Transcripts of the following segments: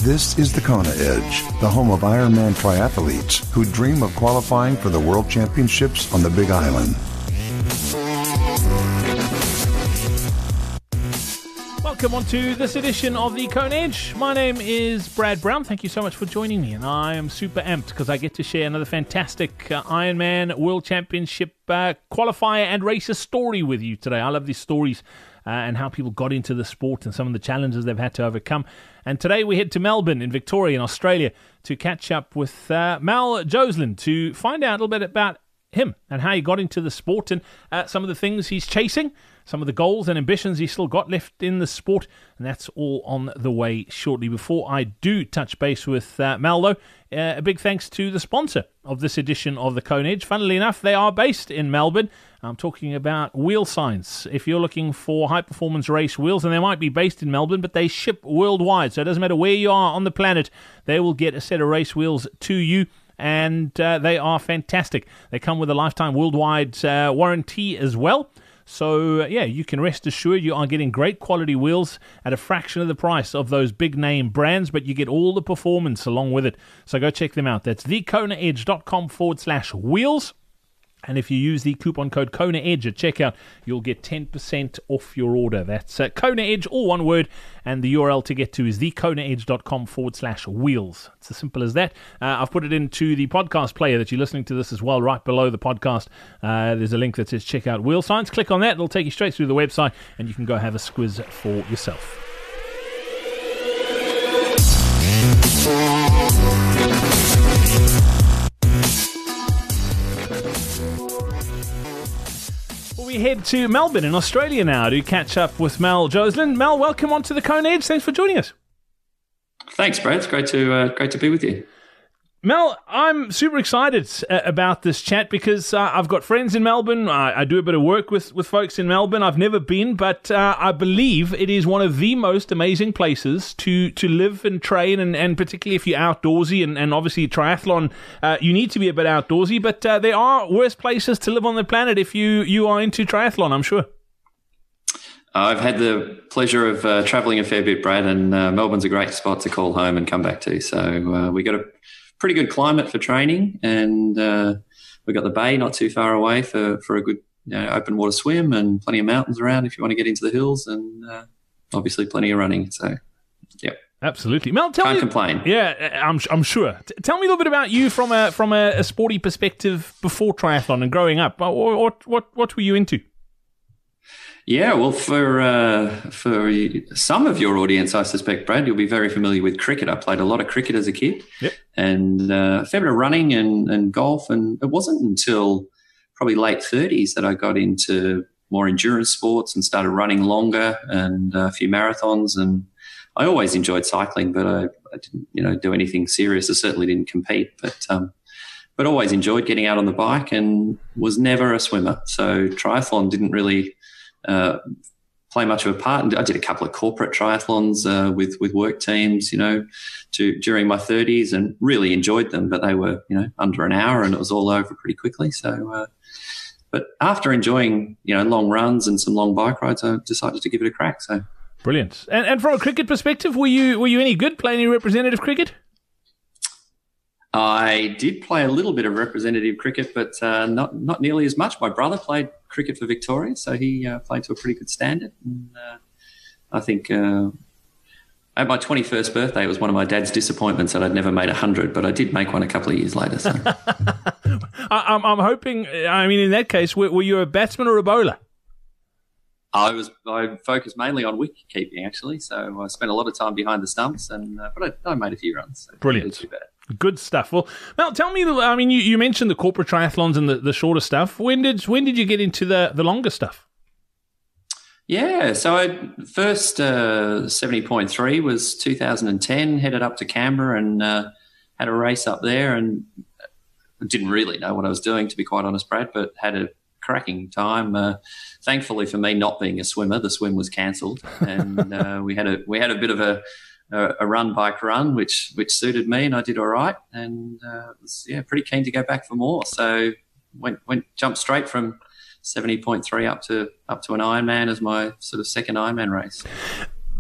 This is the Kona Edge, the home of Ironman triathletes who dream of qualifying for the World Championships on the Big Island. Welcome on to this edition of the Kona Edge. My name is Brad Brown. Thank you so much for joining me, and I am super amped because I get to share another fantastic Ironman World Championship qualifier and racer story with you today. I love these stories and how people got into the sport and some of the challenges they've had to overcome. And today we head to Melbourne in Victoria in Australia to catch up with Mal Joslin to find out a little bit about him and how he got into the sport and some of the things he's chasing, some of the goals and ambitions he's still got left in the sport, and that's all on the way shortly. Before I do touch base with Mal, though, a big thanks to the sponsor of this edition of the Kona Edge. Funnily enough, they are based in Melbourne. I'm talking about Wheel Science. If you're looking for high-performance race wheels, and they might be based in Melbourne, but they ship worldwide, so it doesn't matter where you are on the planet, they will get a set of race wheels to you. And they are fantastic. They come with a lifetime worldwide warranty as well. So, you can rest assured you are getting great quality wheels at a fraction of the price of those big-name brands, but you get all the performance along with it. So go check them out. That's thekonaedge.com/wheels. And if you use the coupon code Kona Edge at checkout, you'll get 10% off your order. That's Kona Edge, all one word, and the URL to get to is thekonaedge.com/wheels. It's as simple as that. I've put it into the podcast player that you're listening to this as well, right below the podcast. There's a link that says check out Wheel Science. Click on that, it'll take you straight through the website, and you can go have a squiz for yourself. We head to Melbourne in Australia now to catch up with Mal Joslin. Mal, welcome onto the Kona Edge. Thanks for joining us. Thanks, Brad. It's great to be with you. Mel, I'm super excited about this chat because I've got friends in Melbourne. I do a bit of work with folks in Melbourne. I've never been, but I believe it is one of the most amazing places to live and train, and particularly if you're outdoorsy, and obviously triathlon, you need to be a bit outdoorsy, but there are worse places to live on the planet if you are into triathlon, I'm sure. I've had the pleasure of travelling a fair bit, Brad, and Melbourne's a great spot to call home and come back to. So we got a pretty good climate for training, and we've got the bay not too far away for a good open water swim, and plenty of mountains around if you want to get into the hills, and obviously plenty of running. So, yeah. Absolutely. Mel, Can't complain. Yeah, I'm sure. Tell me a little bit about you from a sporty perspective before triathlon and growing up. What were you into? Yeah, well, for some of your audience, I suspect, Brad, you'll be very familiar with cricket. I played a lot of cricket as a kid, yep. And a fair bit of running and golf. And it wasn't until probably late 30s that I got into more endurance sports and started running longer and a few marathons. And I always enjoyed cycling, but I didn't, do anything serious. I certainly didn't compete, but always enjoyed getting out on the bike and was never a swimmer. So triathlon didn't really play much of a part. And I did a couple of corporate triathlons with work teams, during my 30s, and really enjoyed them. But they were, under an hour, and it was all over pretty quickly. So, but after enjoying, long runs and some long bike rides, I decided to give it a crack. So brilliant. And from a cricket perspective, were you any good? Play any representative cricket? I did play a little bit of representative cricket, but not nearly as much. My brother played cricket for Victoria, so he played to a pretty good standard. And I think at my 21st birthday, it was one of my dad's disappointments that I'd never made 100, but I did make one a couple of years later. So. I'm hoping, in that case, were you a batsman or a bowler? I focused mainly on wicket keeping, actually, so I spent a lot of time behind the stumps, but I made a few runs. So brilliant. It wasn't too bad. Good stuff. Well, Mel, tell me, you mentioned the corporate triathlons and the shorter stuff. When did you get into the longer stuff? Yeah, so I first 70.3 was 2010, headed up to Canberra and had a race up there, and I didn't really know what I was doing, to be quite honest, Brad, but had a cracking time. Thankfully for me, not being a swimmer, the swim was cancelled, and we had a bit of a bike run, which suited me, and I did all right, and was pretty keen to go back for more. So jumped straight from 70.3 up to an Ironman as my sort of second Ironman race.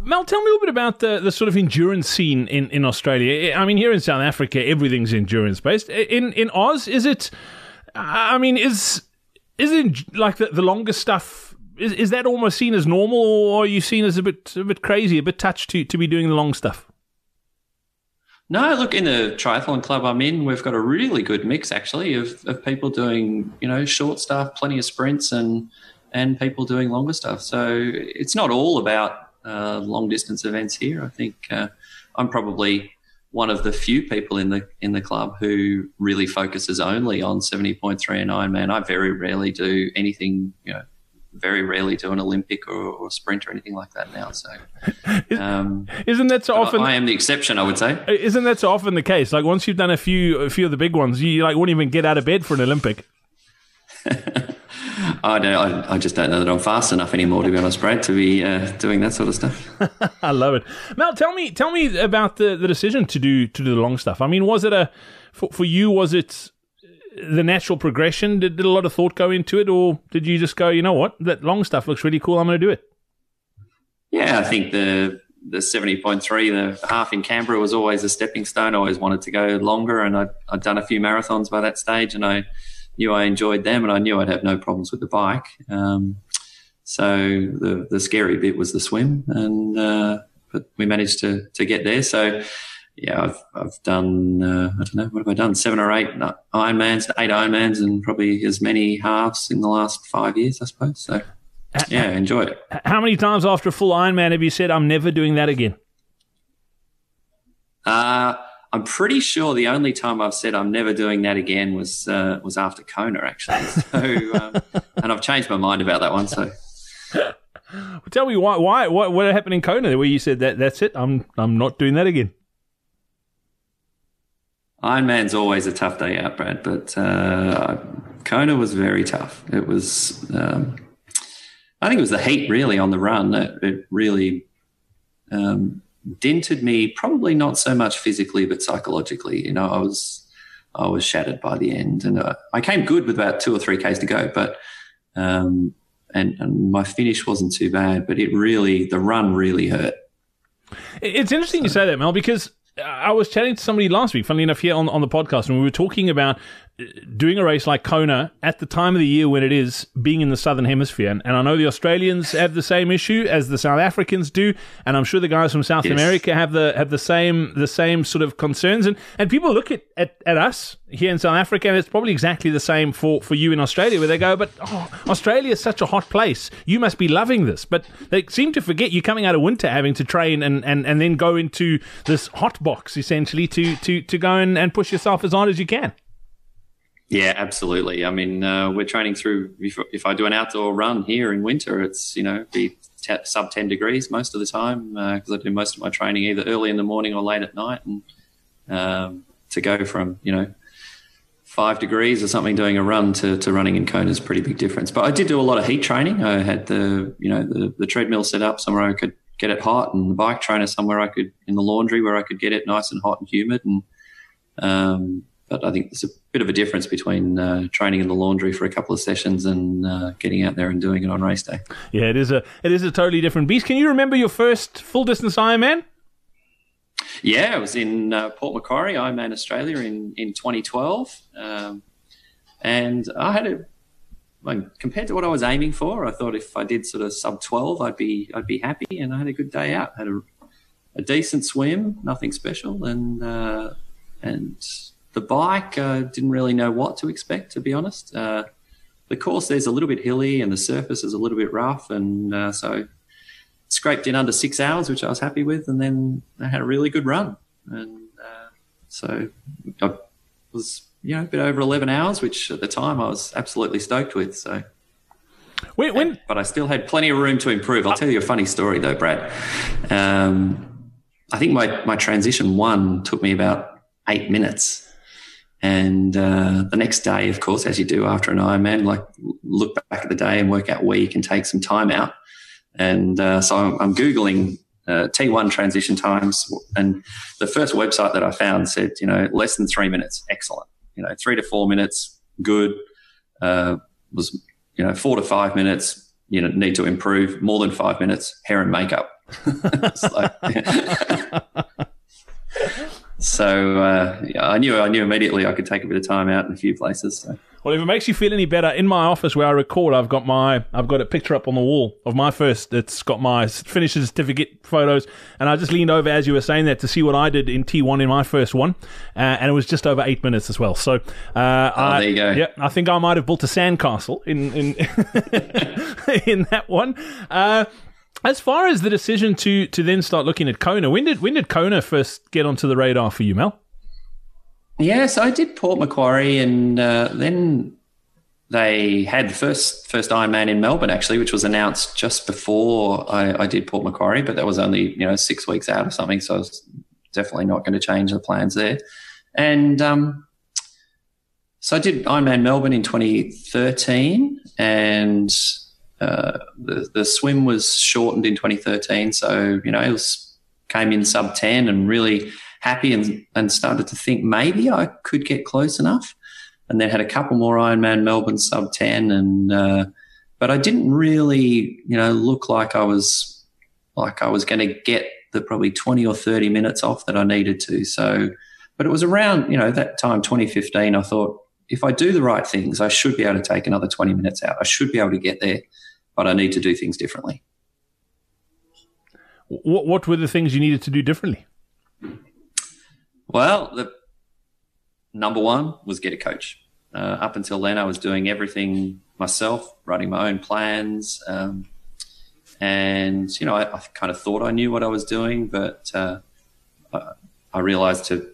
Mel, tell me a little bit about the sort of endurance scene in Australia. I mean, here in South Africa, everything's endurance based. In Oz, is it? I mean, is it like the longest stuff? Is that almost seen as normal, or are you seen as a bit crazy, a bit touched to be doing the long stuff? No, look, in the triathlon club I'm in, we've got a really good mix actually of people doing, short stuff, plenty of sprints, and people doing longer stuff. So it's not all about long distance events here. I think I'm probably one of the few people in the club who really focuses only on 70.3 and Ironman. I very rarely do anything, very rarely do an Olympic or sprint or anything like that now. So, isn't that so often? I am the exception, I would say. Isn't that so often the case? Like once you've done a few of the big ones, you wouldn't even get out of bed for an Olympic. I just don't know that I'm fast enough anymore, to be honest, Brad, to be doing that sort of stuff. I love it. Mel, tell me about the decision to do the long stuff. I mean, was it for you? Was it the natural progression? Did a lot of thought go into it, or did you just go, you know what, that long stuff looks really cool, I'm going to do it? Yeah, I think the 70.3, the half in Canberra was always a stepping stone. I always wanted to go longer, and I'd done a few marathons by that stage, and I knew I enjoyed them, and I knew I'd have no problems with the bike. So the scary bit was the swim, but we managed to get there. So yeah, I've done, I don't know, what have I done? 7 or 8 Ironmans, 8 Ironmans, and probably as many halves in the last 5 years, I suppose. So, yeah, enjoy it. How many times after a full Ironman have you said, I'm never doing that again? I'm pretty sure the only time I've said I'm never doing that again was after Kona, actually. So, and I've changed my mind about that one. So, well, tell me why what happened in Kona where you said that's it? I'm not doing that again. Ironman's always a tough day out, Brad, but Kona was very tough. It was, I think it was the heat really on the run. It really dented me, probably not so much physically, but psychologically. I was shattered by the end, and I came good with about 2 or 3 Ks to go, but and my finish wasn't too bad, but the run really hurt. It's interesting you say that, Mel, because I was chatting to somebody last week, funnily enough, here on the podcast, and we were talking about doing a race like Kona at the time of the year when it is being in the Southern Hemisphere. And I know the Australians have the same issue as the South Africans do, and I'm sure the guys from South America have the same sort of concerns. And people look at us here in South Africa, and it's probably exactly the same for you in Australia, where they go, but Australia is such a hot place. You must be loving this. But they seem to forget you're coming out of winter having to train and then go into this hot box, essentially, to go and push yourself as hard as you can. Yeah, absolutely. I mean, we're training through, if I do an outdoor run here in winter, it's, be sub 10 degrees most of the time, because I do most of my training either early in the morning or late at night. And to go from, 5 degrees or something doing a run to running in Kona is a pretty big difference. But I did do a lot of heat training. I had the treadmill set up somewhere I could get it hot, and the bike trainer somewhere I could, in the laundry where I could get it nice and hot and humid. And, but I think there's a bit of a difference between training in the laundry for a couple of sessions and getting out there and doing it on race day. Yeah, it is a totally different beast. Can you remember your first full distance Ironman? Yeah, it was in Port Macquarie, Ironman Australia in 2012, and I had compared to what I was aiming for, I thought if I did sort of sub 12, I'd be happy, and I had a good day out. Had a decent swim, nothing special, and the bike, didn't really know what to expect, to be honest. The course there's a little bit hilly and the surface is a little bit rough, and so scraped in under 6 hours, which I was happy with, and then I had a really good run. And so I was, a bit over 11 hours, which at the time I was absolutely stoked with. So, but I still had plenty of room to improve. I'll tell you a funny story though, Brad. I think my transition 1 took me about 8 minutes. And the next day, of course, as you do after an Ironman, look back at the day and work out where you can take some time out. And so I'm Googling T1 transition times, and the first website that I found said, less than 3 minutes, excellent. 3 to 4 minutes, good. Was 4 to 5 minutes, need to improve. More than 5 minutes, hair and makeup, So I knew immediately I could take a bit of time out in a few places. So. Well, if it makes you feel any better, in my office where I record, I've got a picture up on the wall of my first. It's got my finisher certificate photos, and I just leaned over as you were saying that to see what I did in T1 in my first one, and it was just over 8 minutes as well. So, there you go. Yeah, I think I might have built a sandcastle in in that one. As far as the decision to then start looking at Kona, when did Kona first get onto the radar for you, Mel? Yes, I did Port Macquarie, and then they had the first Ironman in Melbourne, actually, which was announced just before I did Port Macquarie, but that was only 6 weeks out or something, so I was definitely not going to change the plans there. And so I did Ironman Melbourne in 2013, and the swim was shortened in 2013, so it came in sub 10 and really happy and started to think maybe I could get close enough, and then had a couple more Ironman Melbourne sub 10, and but I didn't really look like I was going to get the probably 20 or 30 minutes off that I needed to. So, but it was around that time 2015. I thought if I do the right things, I should be able to take another 20 minutes out. I should be able to get there, but I need to do things differently. What were the things you needed to do differently? Well, the number one was get a coach. Up until then, I was doing everything myself, writing my own plans. And, I kind of thought I knew what I was doing, but I realized to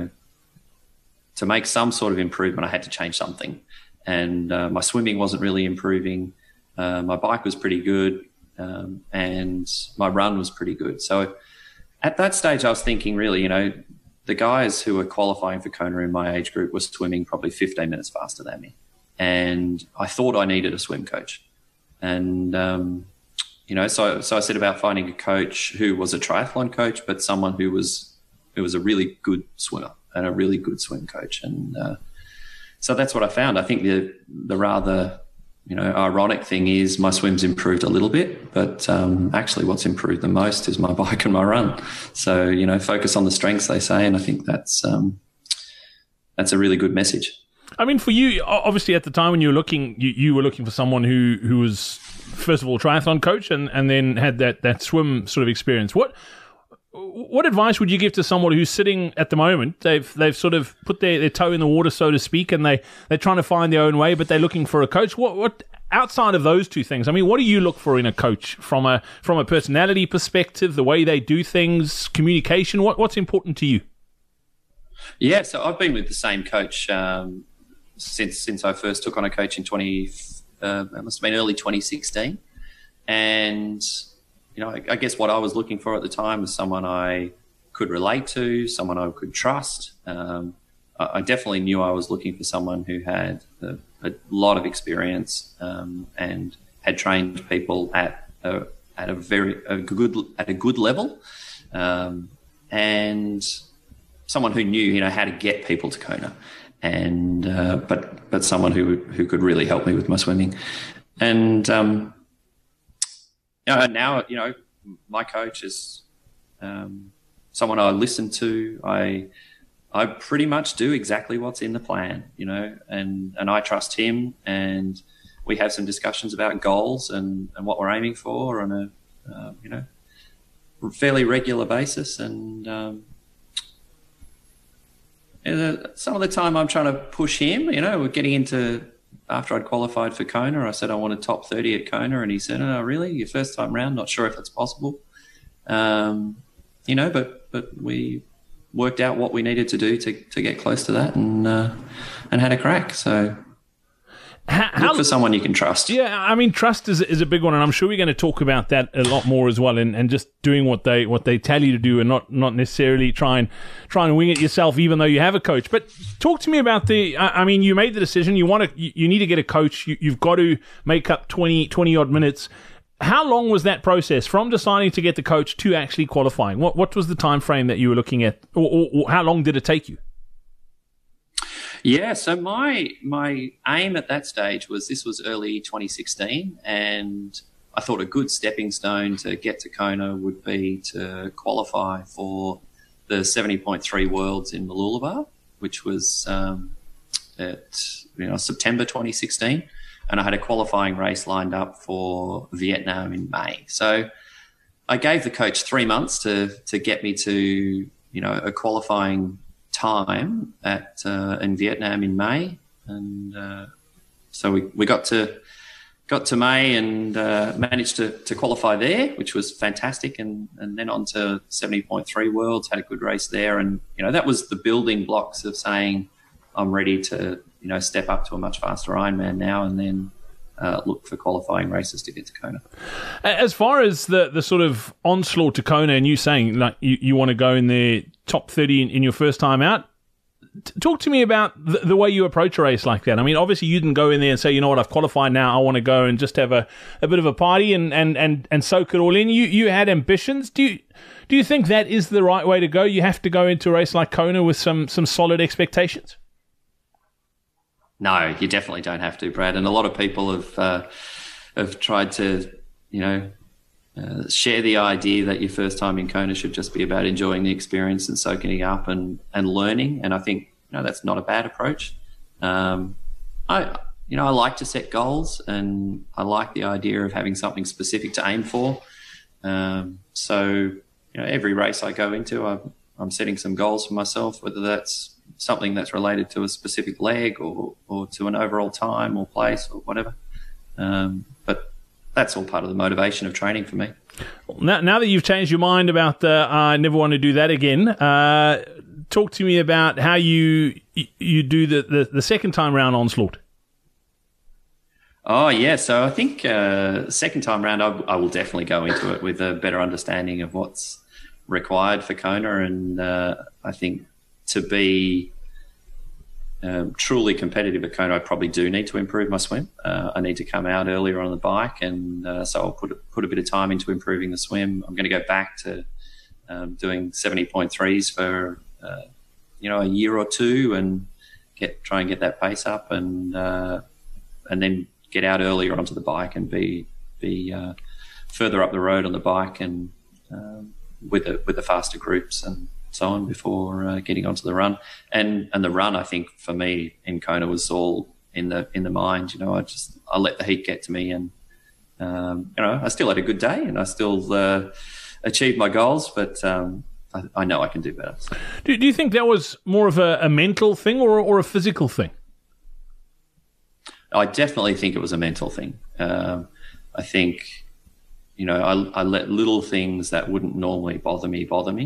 make some sort of improvement, I had to change something. And my swimming wasn't really improving. My bike was pretty good, and my run was pretty good. So at that stage, I was thinking really, the guys who were qualifying for Kona in my age group were swimming probably 15 minutes faster than me. And I thought I needed a swim coach. And, so I set about finding a coach who was a triathlon coach, but someone who was a really good swimmer and a really good swim coach. And so that's what I found. I think the rather ironic thing is my swim's improved a little bit, but actually what's improved the most is my bike and my run. So, focus on the strengths, they say, and I think that's a really good message. I mean, for you, obviously at the time when you were looking, you were looking for someone who was, first of all, a triathlon coach and then had that swim sort of experience. What advice would you give to someone who's sitting at the moment? They've sort of put their toe in the water, so to speak, and they're trying to find their own way, but they're looking for a coach. What outside of those two things? I mean, what do you look for in a coach from a personality perspective, the way they do things, communication? What's important to you? Yeah, so I've been with the same coach since I first took on a coach in it must have been early 2016, and. I guess what I was looking for at the time was someone I could relate to, someone I could trust. I definitely knew I was looking for someone who had a lot of experience and had trained people at a good level, and someone who knew how to get people to Kona, and but someone who could really help me with my swimming, and. Now, my coach is someone I listen to. I pretty much do exactly what's in the plan, and I trust him, and we have some discussions about goals and what we're aiming for on a fairly regular basis. And some of the time I'm trying to push him. We're getting into. After I'd qualified for Kona, I said I wanted top 30 at Kona, and he said, "Oh, really? Your first time round? Not sure if it's possible." But we worked out what we needed to do to get close to that, and had a crack. So look for someone you can trust. Yeah, I mean, trust is a big one, and I'm sure we're going to talk about that a lot more as well, and just doing what they tell you to do, and not necessarily try and wing it yourself, even though you have a coach. But talk to me about I mean, you made the decision. You need to get a coach. You've got to make up 20 odd minutes. How long was that process from deciding to get the coach to actually qualifying? What was the time frame that you were looking at, or how long did it take you? Yeah, so my aim at that stage was early 2016, and I thought a good stepping stone to get to Kona would be to qualify for the 70.3 Worlds in Mooloolaba, which was at September 2016, and I had a qualifying race lined up for Vietnam in May. So I gave the coach 3 months to get me to a qualifying time in Vietnam in May, and so we got to May and managed to qualify there, which was fantastic, and then on to 70.3 Worlds, had a good race there, and that was the building blocks of saying I'm ready to step up to a much faster Ironman now, and then look for qualifying races to get to Kona. As far as the sort of onslaught to Kona, and you saying like you want to go in the top 30 in your first time out, talk to me about the way you approach a race like that. I mean, obviously you didn't go in there and say, I've qualified now, I want to go and just have a bit of a party and soak it all in. You had ambitions. Do you think that is the right way to go? You have to go into a race like Kona with some solid expectations? No, you definitely don't have to, Brad. And a lot of people have tried to, share the idea that your first time in Kona should just be about enjoying the experience and soaking it up and learning. And I think that's not a bad approach. I like to set goals, and I like the idea of having something specific to aim for. So every race I go into, I'm setting some goals for myself, whether that's something that's related to a specific leg or to an overall time or place or whatever. But that's all part of the motivation of training for me. Now that you've changed your mind about I never want to do that again, talk to me about how you do the second time round onslaught. Oh, yeah. So I think second time round, I will definitely go into it with a better understanding of what's required for Kona. And I think to be truly competitive at Kona, I probably do need to improve my swim. I need to come out earlier on the bike, and so I'll put a bit of time into improving the swim. I'm going to go back to doing 70.3s for a year or two, and try and get that pace up, and then get out earlier onto the bike and be further up the road on the bike and with the faster groups and so on before getting onto the run. And the run, I think for me in Kona was all in the mind. I let the heat get to me, and I still had a good day, and I still achieved my goals, but I know I can do better. So. Do you think that was more of a mental thing or a physical thing? I definitely think it was a mental thing. I think, I let little things that wouldn't normally bother me.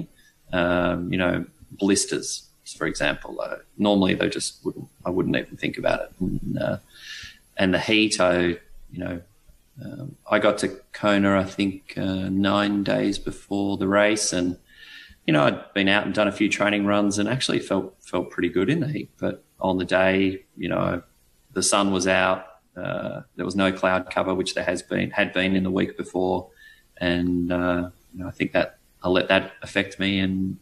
Blisters, for example. Normally I wouldn't even think about it. And the heat, I got to Kona, I think, 9 days before the race, and I'd been out and done a few training runs and actually felt pretty good in the heat. But on the day, the sun was out. There was no cloud cover, which there had been in the week before, and I think that I let that affect me, and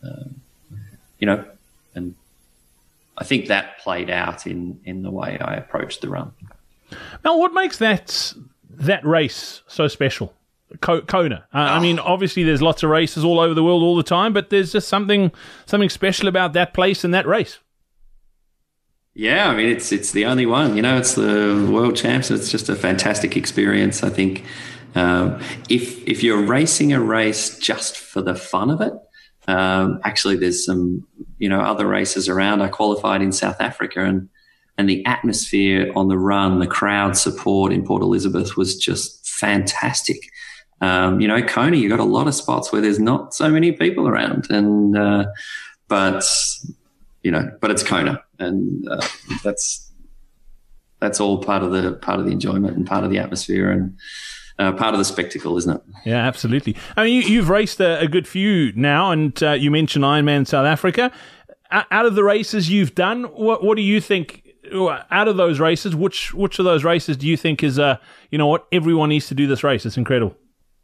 and I think that played out in the way I approached the run. Now, what makes that race so special? Kona. I mean, obviously there's lots of races all over the world all the time, but there's just something special about that place and that race. Yeah, I mean, it's the only one. It's the World Champs. It's just a fantastic experience. I think if you're racing a race just for the fun of it, actually there's some other races around. I qualified in South Africa, and the atmosphere on the run, the crowd support in Port Elizabeth was just fantastic. Kona, you got a lot of spots where there's not so many people around, and but it's Kona, and that's all part of the enjoyment and part of the atmosphere and part of the spectacle, isn't it? Yeah, absolutely. I mean, you've raced a good few now, and you mentioned Ironman South Africa. Out of the races you've done, what do you think? Out of those races, which of those races do you think is everyone needs to do this race? It's incredible.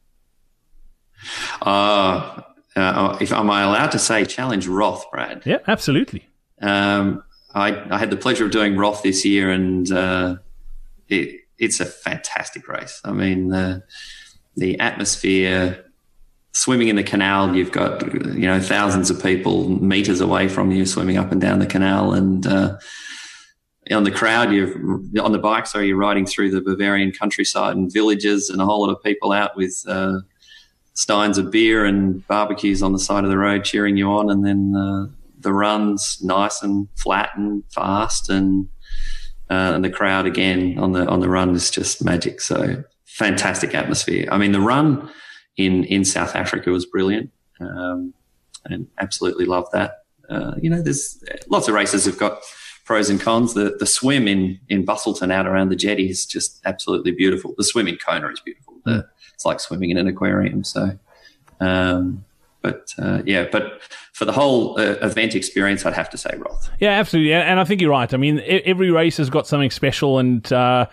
If am I allowed to say challenge Roth, Brad? Yeah, absolutely. I had the pleasure of doing Roth this year, and it's a fantastic race. I mean, the atmosphere, swimming in the canal, you've got, thousands of people meters away from you swimming up and down the canal, and on the crowd, on the bike, you're riding through the Bavarian countryside and villages, and a whole lot of people out with steins of beer and barbecues on the side of the road cheering you on, and then the run's nice and flat and fast, and the crowd again on the run is just magic. So fantastic atmosphere. I mean, the run in South Africa was brilliant, and absolutely loved that. There's lots of races have got pros and cons. The swim in Busselton out around the jetty is just absolutely beautiful. The swim in Kona is beautiful. It's like swimming in an aquarium. So, but for the whole event experience, I'd have to say Roth. Yeah, absolutely. And I think you're right. I mean, every race has got something special, and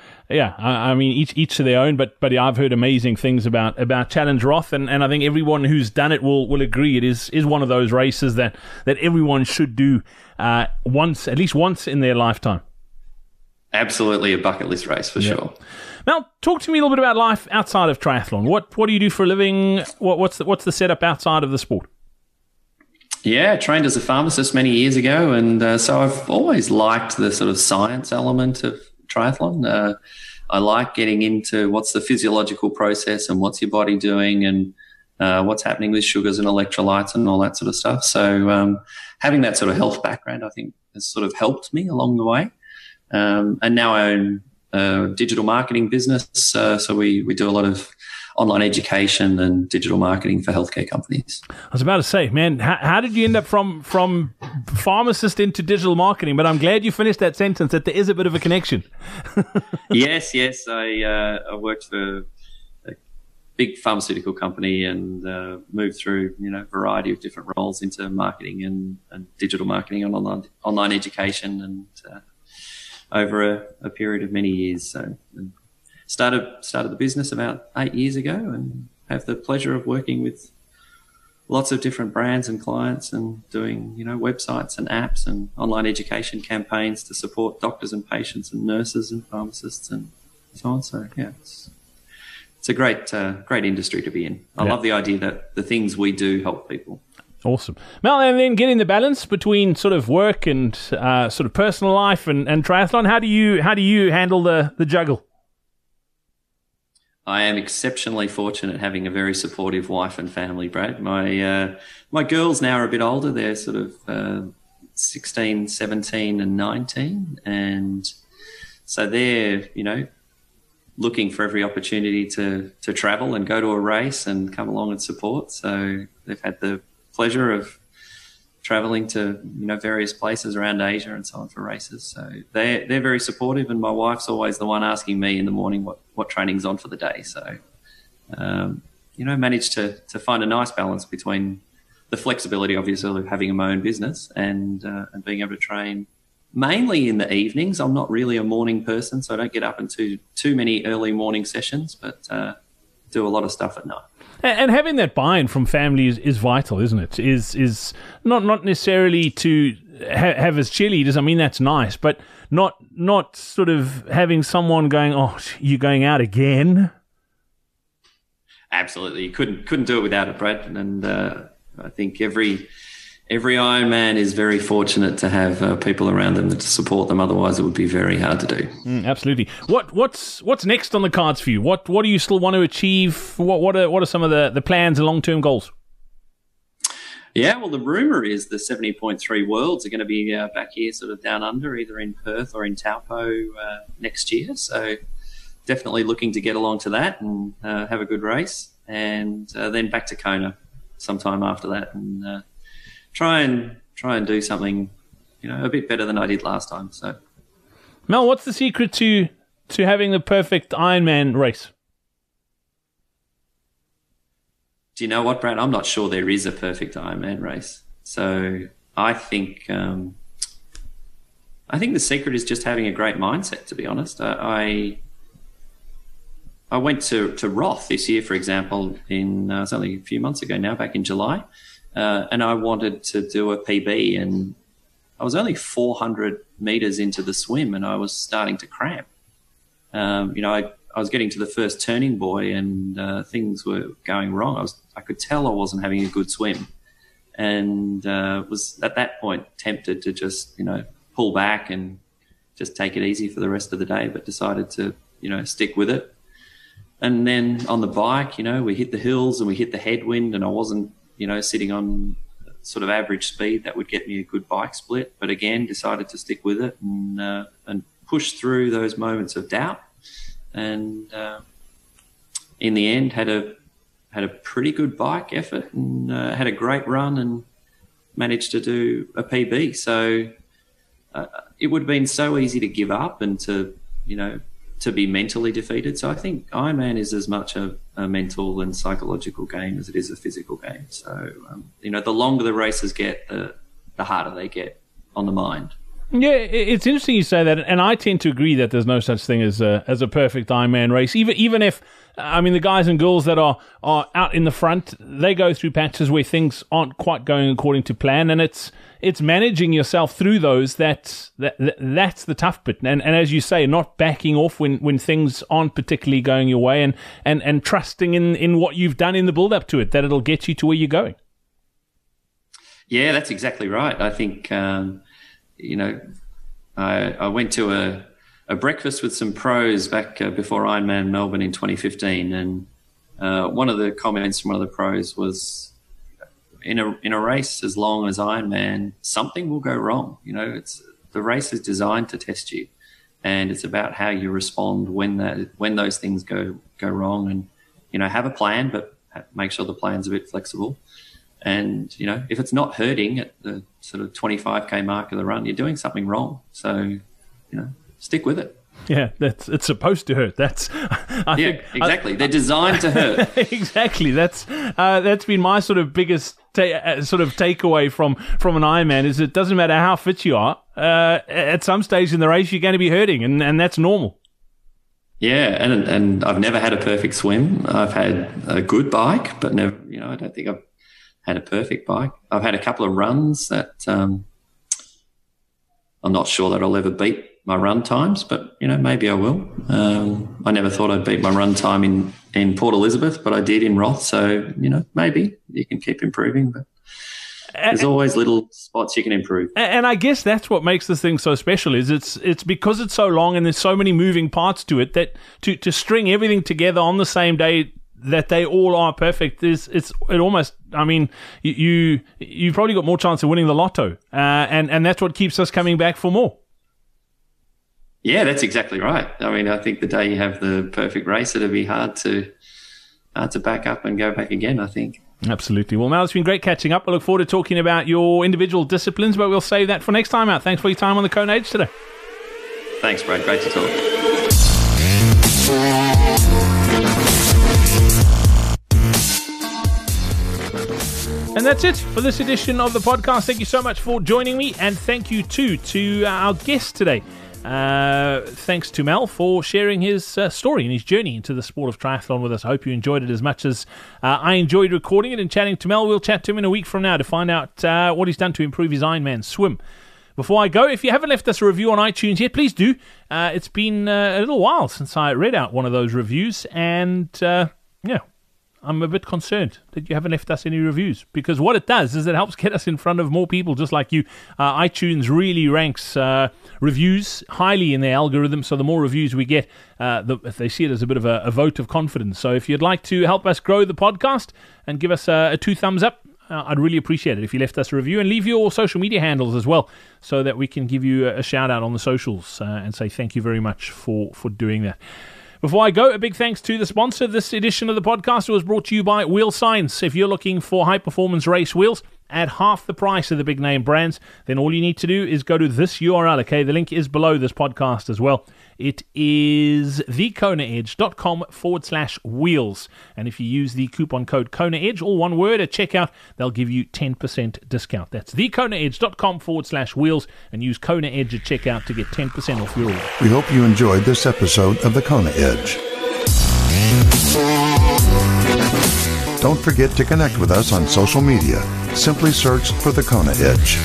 I mean, each to their own. But yeah, I've heard amazing things about Challenge Roth, and I think everyone who's done it will agree it is one of those races that everyone should do at least once in their lifetime. Absolutely a bucket list race for sure. Now, talk to me a little bit about life outside of triathlon. What do you do for a living? What's the setup outside of the sport? Yeah, trained as a pharmacist many years ago, and so I've always liked the sort of science element of triathlon. I like getting into what's the physiological process and what's your body doing, and what's happening with sugars and electrolytes and all that sort of stuff. So having that sort of health background, I think, has sort of helped me along the way. And now I own a digital marketing business, so we do a lot of online education and digital marketing for healthcare companies. I was about to say, man, how did you end up from pharmacist into digital marketing? But I'm glad you finished that sentence, that there is a bit of a connection. Yes. I worked for a big pharmaceutical company and moved through a variety of different roles into marketing and digital marketing and online education, and over a period of many years. So started the business about 8 years ago, and have the pleasure of working with lots of different brands and clients, and doing websites and apps and online education campaigns to support doctors and patients and nurses and pharmacists and so on. So yeah, it's a great industry to be in. I love the idea that the things we do help people. Awesome. Mel, and then getting the balance between sort of work and sort of personal life and triathlon, how do you handle the juggle? I am exceptionally fortunate having a very supportive wife and family, Brad. My girls now are a bit older. They're sort of 16, 17 and 19. And so they're, looking for every opportunity to travel and go to a race and come along and support. So they've had the pleasure of traveling to various places around Asia and so on for races. So they're very supportive, and my wife's always the one asking me in the morning what training's on for the day. So managed to find a nice balance between the flexibility, obviously, of having my own business and being able to train mainly in the evenings. I'm not really a morning person, so I don't get up into too many early morning sessions, but do a lot of stuff at night. And having that buy-in from family is vital, isn't it? Is not necessarily to have as cheerleaders. I mean, that's nice, but not sort of having someone going, "Oh, you're going out again." Absolutely, you couldn't do it without it, Brad. And I think every Ironman is very fortunate to have people around them to support them. Otherwise, it would be very hard to do. Absolutely. What's next on the cards for you? What do you still want to achieve? What are some of the plans and long-term goals? Yeah, well, the rumour is the 70.3 Worlds are going to be back here, sort of down under, either in Perth or in Taupo next year. So definitely looking to get along to that and have a good race, and then back to Kona sometime after that, and try and do something, a bit better than I did last time. So, Mel, what's the secret to having the perfect Ironman race? Do you know what, Brad? I'm not sure there is a perfect Ironman race. So I think the secret is just having a great mindset, to be honest. I went to Roth this year, for example, it's only a few months ago now, back in July. And I wanted to do a PB, and I was only 400 meters into the swim, and I was starting to cramp. I was getting to the first turning buoy and things were going wrong. I could tell I wasn't having a good swim, and was at that point tempted to just pull back and just take it easy for the rest of the day, but decided to stick with it. And then on the bike, we hit the hills and we hit the headwind, and I wasn't sitting on sort of average speed that would get me a good bike split, but again decided to stick with it and push through those moments of doubt. And in the end, had a pretty good bike effort and had a great run and managed to do a PB. So it would have been so easy to give up and to be mentally defeated. So I think Ironman is as much a mental and psychological game as it is a physical game. So the longer the races get, the harder they get on the mind. Yeah, it's interesting you say that, and I tend to agree that there's no such thing as a perfect Ironman race. Even if, the guys and girls that are out in the front, they go through patches where things aren't quite going according to plan, and it's managing yourself through those that's the tough bit. And as you say, not backing off when things aren't particularly going your way, and trusting in what you've done in the build up to it, that it'll get you to where you're going. Yeah, that's exactly right. I think. I went to a breakfast with some pros back before Ironman Melbourne in 2015, and one of the comments from one of the pros was, in a race as long as Ironman, something will go wrong. The race is designed to test you, and it's about how you respond when those things go wrong. And have a plan, but make sure the plan's a bit flexible. And, if it's not hurting at the sort of 25K mark of the run, you're doing something wrong. So, stick with it. Yeah, it's supposed to hurt. I think, exactly. They're designed to hurt. Exactly. That's been my sort of biggest takeaway from an Ironman is it doesn't matter how fit you are. At some stage in the race, you're going to be hurting, and that's normal. Yeah, and I've never had a perfect swim. I've had a good bike, but never. I don't think I've had a perfect bike. I've had a couple of runs that I'm not sure that I'll ever beat my run times, but, maybe I will. I never thought I'd beat my run time in Port Elizabeth, but I did in Roth. So, maybe you can keep improving, but there's always little spots you can improve. And I guess that's what makes this thing so special is it's because it's so long and there's so many moving parts to it that to string everything together on the same day that they all are perfect it almost, you've probably got more chance of winning the lotto, and that's what keeps us coming back for more. Yeah, that's exactly right. I think the day you have the perfect race, it'll be hard to back up and go back again, I think. Absolutely. Well, Mal, it's been great catching up. I look forward to talking about your individual disciplines, but we'll save that for next time out. Thanks for your time on the Kona Edge today. Thanks, Brad. Great to talk. And that's it for this edition of the podcast. Thank you so much for joining me, and thank you too to our guest today. Thanks to Mel for sharing his story and his journey into the sport of triathlon with us. I hope you enjoyed it as much as I enjoyed recording it and chatting to Mel. We'll chat to him in a week from now to find out what he's done to improve his Ironman swim. Before I go, if you haven't left us a review on iTunes yet, please do. It's been a little while since I read out one of those reviews, and I'm a bit concerned that you haven't left us any reviews, because what it does is it helps get us in front of more people just like you. iTunes really ranks reviews highly in their algorithm, so the more reviews we get, they see it as a bit of a vote of confidence. So if you'd like to help us grow the podcast and give us a 2 thumbs up, I'd really appreciate it if you left us a review, and leave your social media handles as well so that we can give you a shout out on the socials and say thank you very much for doing that. Before I go, a big thanks to the sponsor. This edition of the podcast was brought to you by Wheel Science. If you're looking for high-performance race wheels at half the price of the big-name brands, then all you need to do is go to this URL, okay? The link is below this podcast as well. It is thekonaedge.com/wheels. And if you use the coupon code KONAEDGE, all one word, at checkout, they'll give you 10% discount. That's thekonaedge.com/wheels, and use Kona Edge at checkout to get 10% off your order. We hope you enjoyed this episode of the Kona Edge. Don't forget to connect with us on social media. Simply search for the Kona Edge.